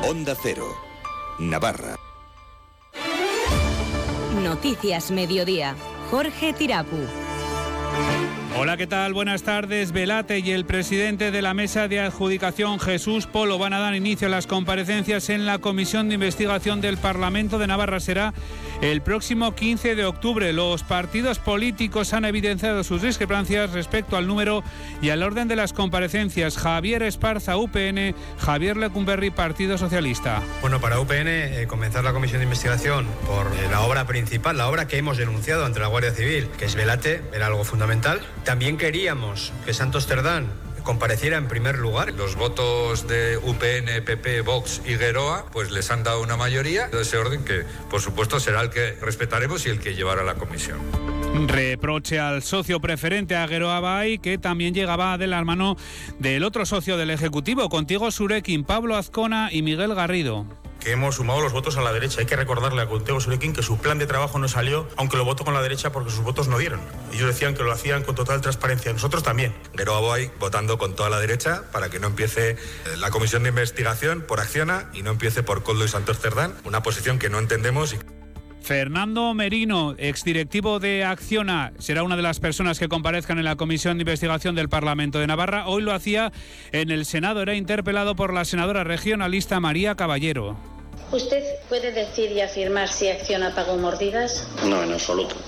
Onda Cero, Navarra. Noticias Mediodía. Jorge Tirapu. Hola, ¿qué tal? Buenas tardes. Velate y el presidente de la Mesa de Adjudicación, Jesús Polo, van a dar inicio a las comparecencias en la Comisión de Investigación del Parlamento de Navarra. Será el próximo 15 de octubre. Los partidos políticos han evidenciado sus discrepancias respecto al número y al orden de las comparecencias. Javier Esparza, UPN, Javier Lecumberri, Partido Socialista. Bueno, para UPN, comenzar la comisión de investigación por la obra principal, la obra que hemos denunciado ante la Guardia Civil, que es Velate, era algo fundamental. También queríamos que Santos Cerdán compareciera en primer lugar. Los votos de UPN, PP, Vox y Geroa pues les han dado una mayoría de ese orden que, por supuesto, será el que respetaremos y el que llevará a la comisión. Reproche al socio preferente, a Geroa Bay, que también llegaba de la mano del otro socio del Ejecutivo, Contigo Surekin, Pablo Azcona y Miguel Garrido. Que hemos sumado los votos a la derecha. Hay que recordarle a Contigo Surekin que su plan de trabajo no salió, aunque lo votó con la derecha porque sus votos no dieron. Ellos decían que lo hacían con total transparencia. Nosotros también. Geroa Bay votando con toda la derecha para que no empiece la comisión de investigación por Acciona y no empiece por Koldo y Santos Cerdán, una posición que no entendemos. Fernando Merino, exdirectivo de Acciona, será una de las personas que comparezcan en la Comisión de Investigación del Parlamento de Navarra. Hoy lo hacía en el Senado, era interpelado por la senadora regionalista María Caballero. ¿Usted puede decir y afirmar si Acciona pagó mordidas? No, en absoluto.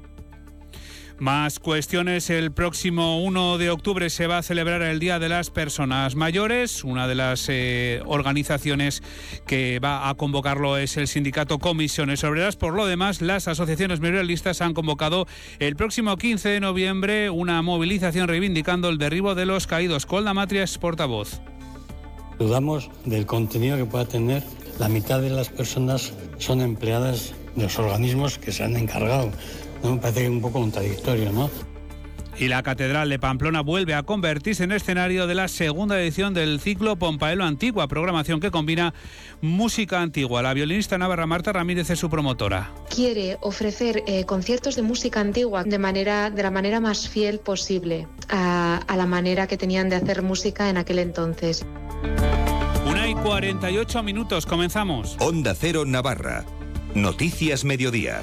Más cuestiones. El próximo 1 de octubre se va a celebrar el Día de las Personas Mayores. Una de las organizaciones que va a convocarlo es el sindicato Comisiones Obreras. Por lo demás, las asociaciones memorialistas han convocado el próximo 15 de noviembre una movilización reivindicando el derribo de los caídos. Kolda Matria es portavoz. Dudamos del contenido que pueda tener. La mitad de las personas son empleadas de los organismos que se han encargado. ¿No? Me parece un poco contradictorio, ¿no? Y la Catedral de Pamplona vuelve a convertirse en escenario de la segunda edición del ciclo Pompaelo Antigua, programación que combina música antigua. La violinista navarra Marta Ramírez es su promotora. Quiere ofrecer conciertos de música antigua de la manera más fiel posible a la manera que tenían de hacer música en aquel entonces. 1:48, comenzamos. Onda Cero Navarra. Noticias Mediodía.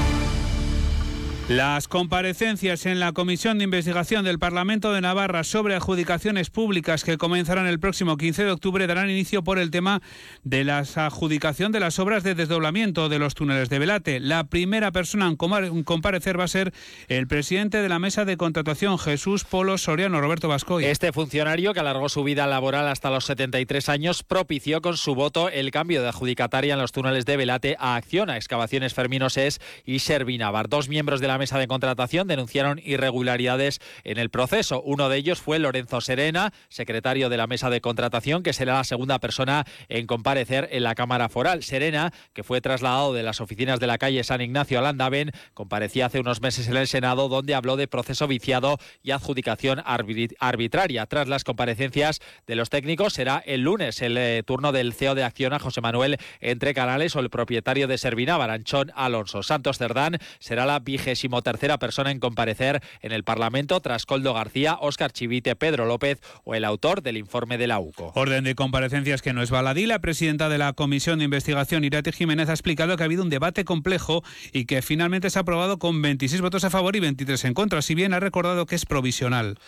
Las comparecencias en la Comisión de Investigación del Parlamento de Navarra sobre adjudicaciones públicas que comenzarán el próximo 15 de octubre darán inicio por el tema de la adjudicación de las obras de desdoblamiento de los túneles de Velate. La primera persona en comparecer va a ser el presidente de la Mesa de Contratación, Jesús Polo Soriano. Roberto Bascoy. Este funcionario, que alargó su vida laboral hasta los 73 años, propició con su voto el cambio de adjudicataria en los túneles de Velate a Acciona, Excavaciones Fermino SES y Servinavar. Dos miembros de la Mesa de Contratación denunciaron irregularidades en el proceso. Uno de ellos fue Lorenzo Serena, secretario de la Mesa de Contratación, que será la segunda persona en comparecer en la Cámara Foral. Serena, que fue trasladado de las oficinas de la calle San Ignacio a Landaven, comparecía hace unos meses en el Senado, donde habló de proceso viciado y adjudicación arbitraria. Tras las comparecencias de los técnicos, será el lunes el turno del CEO de Acciona, José Manuel Entre Canales, o el propietario de Servinavar, Anchón Alonso. Santos Cerdán será la 23ª persona en comparecer en el Parlamento tras Koldo García, Óscar Chivite, Pedro López o el autor del informe de la UCO. Orden de comparecencias que no es baladí. La presidenta de la Comisión de Investigación, Irati Jiménez, ha explicado que ha habido un debate complejo y que finalmente se ha aprobado con 26 votos a favor y 23 en contra, si bien ha recordado que es provisional.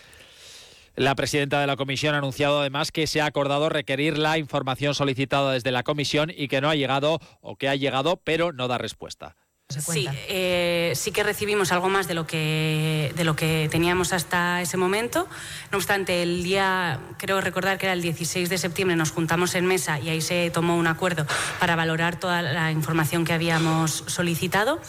La presidenta de la comisión ha anunciado además que se ha acordado requerir la información solicitada desde la comisión y que no ha llegado o que ha llegado pero no da respuesta. Sí, sí que recibimos algo más de lo que teníamos hasta ese momento. No obstante, el día, creo recordar que era el 16 de septiembre, nos juntamos en mesa y ahí se tomó un acuerdo para valorar toda la información que habíamos solicitado.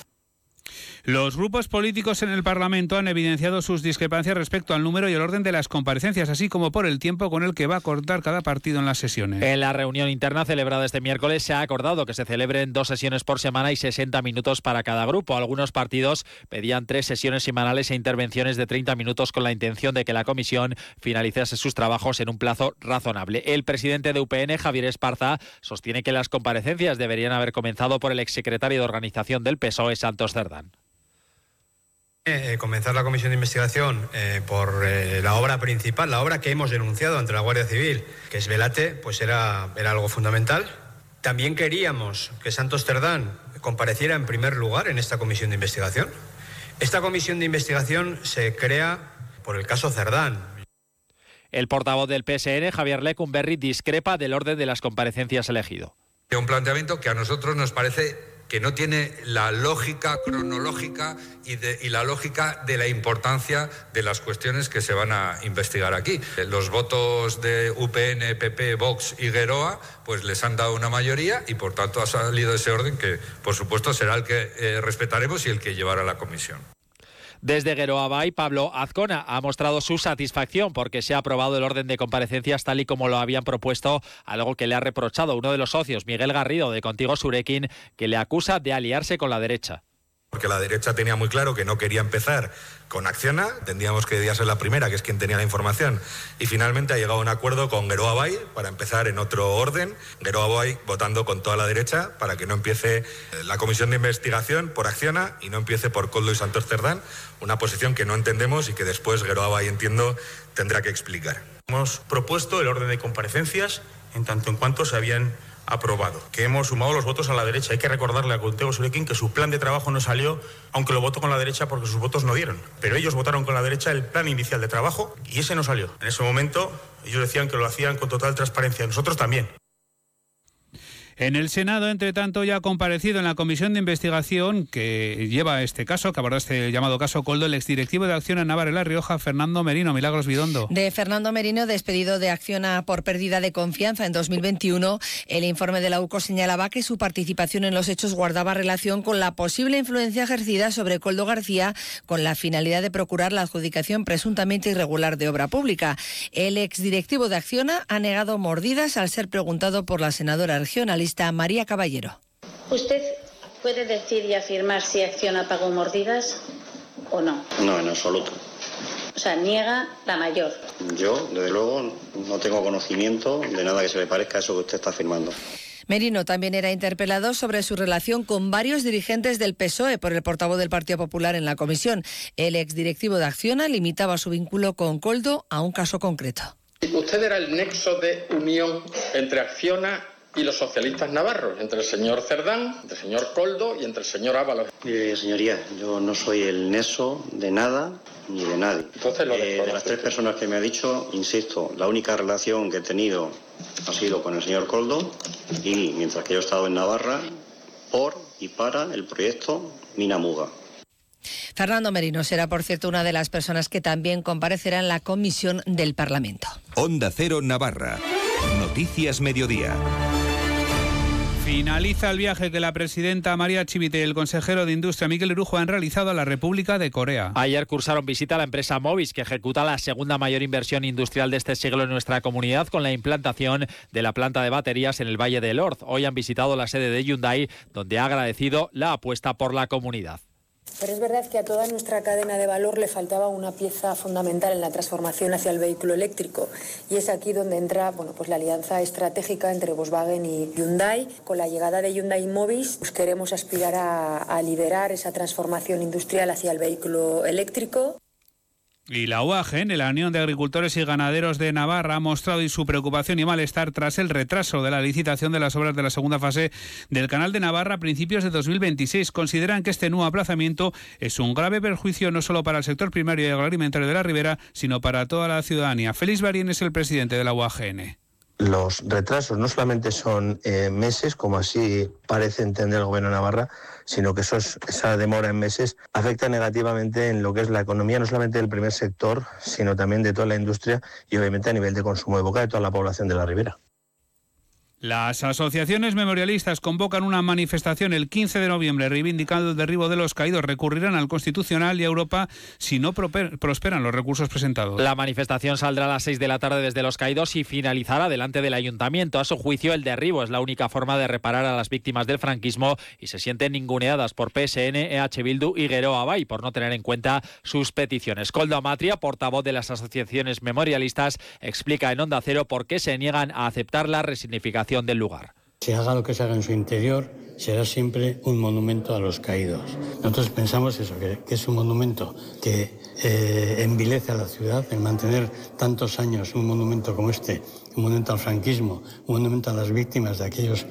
Los grupos políticos en el Parlamento han evidenciado sus discrepancias respecto al número y el orden de las comparecencias, así como por el tiempo con el que va a cortar cada partido en las sesiones. En la reunión interna celebrada este miércoles se ha acordado que se celebren 2 sesiones por semana y 60 minutos para cada grupo. Algunos partidos pedían 3 sesiones semanales e intervenciones de 30 minutos con la intención de que la comisión finalizase sus trabajos en un plazo razonable. El presidente de UPN, Javier Esparza, sostiene que las comparecencias deberían haber comenzado por el exsecretario de Organización del PSOE, Santos Cerdán. Comenzar la comisión de investigación por la obra principal, la obra que hemos denunciado ante la Guardia Civil, que es Velate, pues era algo fundamental. También queríamos que Santos Cerdán compareciera en primer lugar en esta comisión de investigación. Esta comisión de investigación se crea por el caso Cerdán. El portavoz del PSN, Javier Lecumberri, discrepa del orden de las comparecencias elegido. Un planteamiento que a nosotros nos parece que no tiene la lógica cronológica y la lógica de la importancia de las cuestiones que se van a investigar aquí. Los votos de UPN, PP, Vox y Geroa pues les han dado una mayoría y por tanto ha salido ese orden que por supuesto será el que respetaremos y el que llevará a la comisión. Desde Geroa Bai, Pablo Azcona ha mostrado su satisfacción porque se ha aprobado el orden de comparecencias tal y como lo habían propuesto, algo que le ha reprochado uno de los socios, Miguel Garrido, de Contigo Surekin, que le acusa de aliarse con la derecha. Porque la derecha tenía muy claro que no quería empezar con Acciona, entendíamos que debía ser la primera, que es quien tenía la información, y finalmente ha llegado a un acuerdo con Geroa Bai para empezar en otro orden, Geroa Bai votando con toda la derecha para que no empiece la comisión de investigación por Acciona y no empiece por Koldo y Santos Cerdán, una posición que no entendemos y que después Geroa Bai, entiendo, tendrá que explicar. Hemos propuesto el orden de comparecencias en tanto en cuanto se habían aprobado, que hemos sumado los votos a la derecha. Hay que recordarle a Contigo Surekin que su plan de trabajo no salió, aunque lo votó con la derecha porque sus votos no dieron. Pero ellos votaron con la derecha el plan inicial de trabajo y ese no salió. En ese momento ellos decían que lo hacían con total transparencia, nosotros también. En el Senado, entre tanto, ya ha comparecido en la comisión de investigación que lleva este caso, que aborda este llamado caso Koldo, el exdirectivo de Acciona Navarra y La Rioja, Fernando Merino. Milagros Bidondo. De Fernando Merino, despedido de Acciona por pérdida de confianza en 2021, el informe de la UCO señalaba que su participación en los hechos guardaba relación con la posible influencia ejercida sobre Koldo García con la finalidad de procurar la adjudicación presuntamente irregular de obra pública. El exdirectivo de Acciona ha negado mordidas al ser preguntado por la senadora regionalista María Caballero. ¿Usted puede decir y afirmar si Acciona pagó mordidas o no? No, en absoluto. O sea, niega la mayor. Yo, desde luego, no tengo conocimiento de nada que se le parezca a eso que usted está afirmando. Merino también era interpelado sobre su relación con varios dirigentes del PSOE por el portavoz del Partido Popular en la comisión. El exdirectivo de Acciona limitaba su vínculo con Koldo a un caso concreto. Usted era el nexo de unión entre Acciona y los socialistas navarros, entre el señor Cerdán, entre el señor Koldo y entre el señor Ábalos. Señoría, yo no soy el nexo de nada ni de nadie. Entonces, de las tres personas que me ha dicho, insisto, la única relación que he tenido ha sido con el señor Koldo y mientras que yo he estado en Navarra, por y para el proyecto Mina Muga. Fernando Merino será, por cierto, una de las personas que también comparecerá en la comisión del Parlamento. Onda Cero Navarra. Noticias Mediodía. Finaliza el viaje que la presidenta María Chivite y el consejero de Industria Miquel Irujo han realizado a la República de Corea. Ayer cursaron visita a la empresa Movis, que ejecuta la segunda mayor inversión industrial de este siglo en nuestra comunidad, con la implantación de la planta de baterías en el Valle del Orz. Hoy han visitado la sede de Hyundai, donde ha agradecido la apuesta por la comunidad. Pero es verdad que a toda nuestra cadena de valor le faltaba una pieza fundamental en la transformación hacia el vehículo eléctrico. Y es aquí donde entra pues la alianza estratégica entre Volkswagen y Hyundai. Con la llegada de Hyundai Movis pues queremos aspirar a liderar esa transformación industrial hacia el vehículo eléctrico. Y la UAGN, la Unión de Agricultores y Ganaderos de Navarra, ha mostrado su preocupación y malestar tras el retraso de la licitación de las obras de la segunda fase del Canal de Navarra a principios de 2026. Consideran que este nuevo aplazamiento es un grave perjuicio no solo para el sector primario y agroalimentario de la Ribera, sino para toda la ciudadanía. Félix Barien es el presidente de la UAGN. Los retrasos no solamente son meses, como así parece entender el Gobierno de Navarra, sino que esa demora en meses afecta negativamente en lo que es la economía, no solamente del primer sector, sino también de toda la industria y obviamente a nivel de consumo de boca de toda la población de la Ribera. Las asociaciones memorialistas convocan una manifestación el 15 de noviembre reivindicando el derribo de los caídos. Recurrirán al Constitucional y a Europa si no prosperan los recursos presentados. La manifestación saldrá a las 6 de la tarde desde Los Caídos y finalizará delante del Ayuntamiento. A su juicio, el derribo es la única forma de reparar a las víctimas del franquismo y se sienten ninguneadas por PSN, EH Bildu y Geroa Bai por no tener en cuenta sus peticiones. Koldo Amatria, portavoz de las asociaciones memorialistas, explica en Onda Cero por qué se niegan a aceptar la resignificación del lugar. Se haga lo que se haga en su interior, será siempre un monumento a los caídos. Nosotros pensamos eso, que es un monumento que envilece a la ciudad, en mantener tantos años un monumento como este, un monumento al franquismo, un monumento a las víctimas de aquellos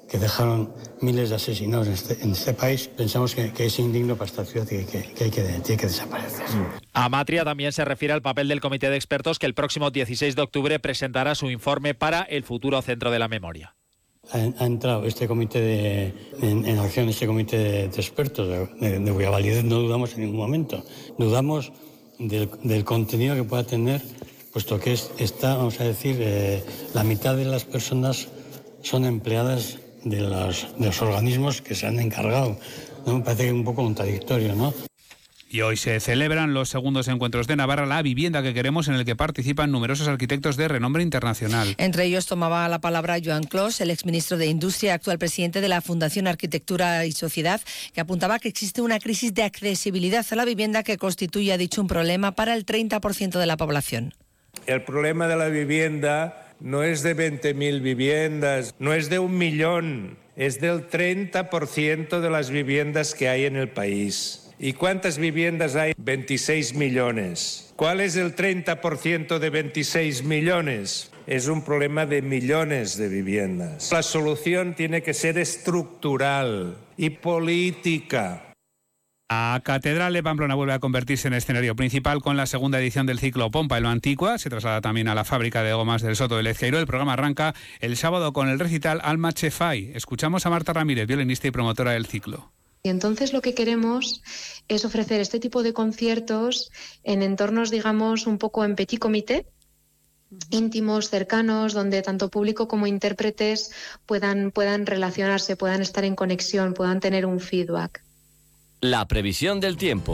que dejaron miles de asesinados en este país, pensamos que es indigno para esta ciudad y que tiene que desaparecer. Amatria también se refiere al papel del comité de expertos que el próximo 16 de octubre presentará su informe para el futuro Centro de la Memoria. Ha entrado este comité en acción, este comité de expertos, de cuya validez no dudamos en ningún momento. Dudamos del contenido que pueda tener, puesto que vamos a decir, la mitad de las personas son empleadas de los organismos que se han encargado. ¿No? Me parece un poco contradictorio, ¿no? Y hoy se celebran los segundos encuentros de Navarra, La Vivienda que Queremos, en el que participan numerosos arquitectos de renombre internacional. Entre ellos tomaba la palabra Joan Clos, el exministro de Industria, actual presidente de la Fundación Arquitectura y Sociedad, que apuntaba que existe una crisis de accesibilidad a la vivienda que constituye, ha dicho, un problema para el 30% de la población. El problema de la vivienda no es de 20.000 viviendas, no es de 1 millón, es del 30% de las viviendas que hay en el país. ¿Y cuántas viviendas hay? 26 millones. ¿Cuál es el 30% de 26 millones? Es un problema de millones de viviendas. La solución tiene que ser estructural y política. La Catedral de Pamplona vuelve a convertirse en escenario principal con la segunda edición del ciclo Pompa en lo Antigua. Se traslada también a la fábrica de gomas del Soto de Lezqueiro. El programa arranca el sábado con el recital Alma Chefai. Escuchamos a Marta Ramírez, violinista y promotora del ciclo. Y entonces lo que queremos es ofrecer este tipo de conciertos en entornos, digamos, un poco en petit comité, íntimos, cercanos, donde tanto público como intérpretes puedan relacionarse, puedan estar en conexión, puedan tener un feedback. La previsión del tiempo.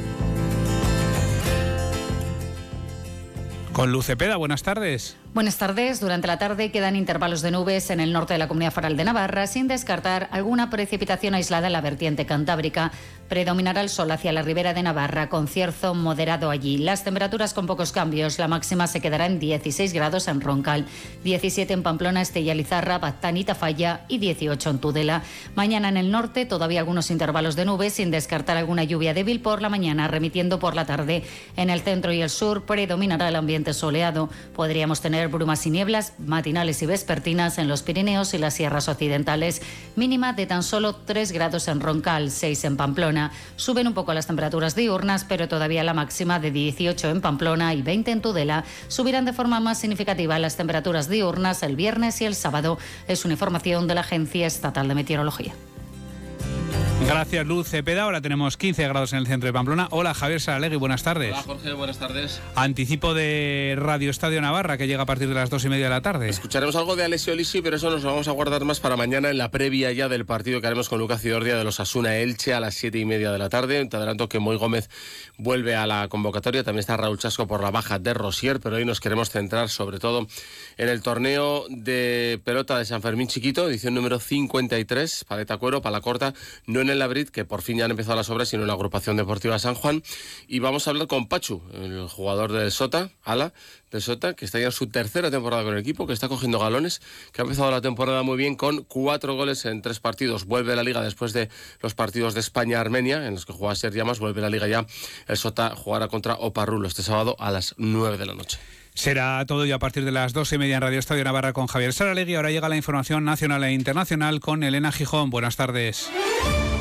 Con Luz Cepeda, buenas tardes. Buenas tardes. Durante la tarde quedan intervalos de nubes en el norte de la Comunidad Foral de Navarra, sin descartar alguna precipitación aislada en la vertiente cantábrica. Predominará el sol hacia la ribera de Navarra, con cierzo moderado allí. Las temperaturas con pocos cambios. La máxima se quedará en 16 grados en Roncal, 17 en Pamplona, Estella Lizarra, Baztán y Tafalla y 18 en Tudela. Mañana en el norte todavía algunos intervalos de nubes, sin descartar alguna lluvia débil por la mañana, remitiendo por la tarde. En el centro y el sur predominará el ambiente soleado. Podríamos tener brumas y nieblas matinales y vespertinas en los Pirineos y las sierras occidentales. Mínima de tan solo 3 grados en Roncal, 6 en Pamplona. Suben un poco las temperaturas diurnas, pero todavía la máxima de 18 en Pamplona y 20 en Tudela. Subirán de forma más significativa las temperaturas diurnas el viernes y el sábado. Es una información de la Agencia Estatal de Meteorología. Gracias, Luz Cepeda. Ahora tenemos 15 grados en el centro de Pamplona. Hola, Javier Saralegui, buenas tardes. Hola, Jorge, buenas tardes. Anticipo de Radio Estadio Navarra, que llega a partir de las 2:30 de la tarde. Escucharemos algo de Alessio Lisi, pero eso nos lo vamos a guardar más para mañana en la previa ya del partido que haremos con Lucas Ciordia de los Asuna Elche a las 7:30 de la tarde. Te adelanto que Moy Gómez vuelve a la convocatoria. También está Raúl Chasco por la baja de Rosier, pero hoy nos queremos centrar sobre todo en el torneo de pelota de San Fermín Chiquito, edición número 53, Paleta Cuero, Palacorta, no en el Labrit, que por fin ya han empezado las obras, sino en la agrupación deportiva San Juan. Y vamos a hablar con Pachu, el jugador del Sota, Ala, del Sota, que está ya en su tercera temporada con el equipo, que está cogiendo galones, que ha empezado la temporada muy bien con 4 goles en 3 partidos. Vuelve a la Liga después de los partidos de España-Armenia, en los que juega Ser Llamas. Vuelve a la Liga ya. El Sota jugará contra Oparrulo este sábado a las 9 de la noche. Será todo ya a partir de las 2:30 en Radio Estadio Navarra con Javier Saralegui. Ahora llega la información nacional e internacional con Elena Gijón. Buenas tardes.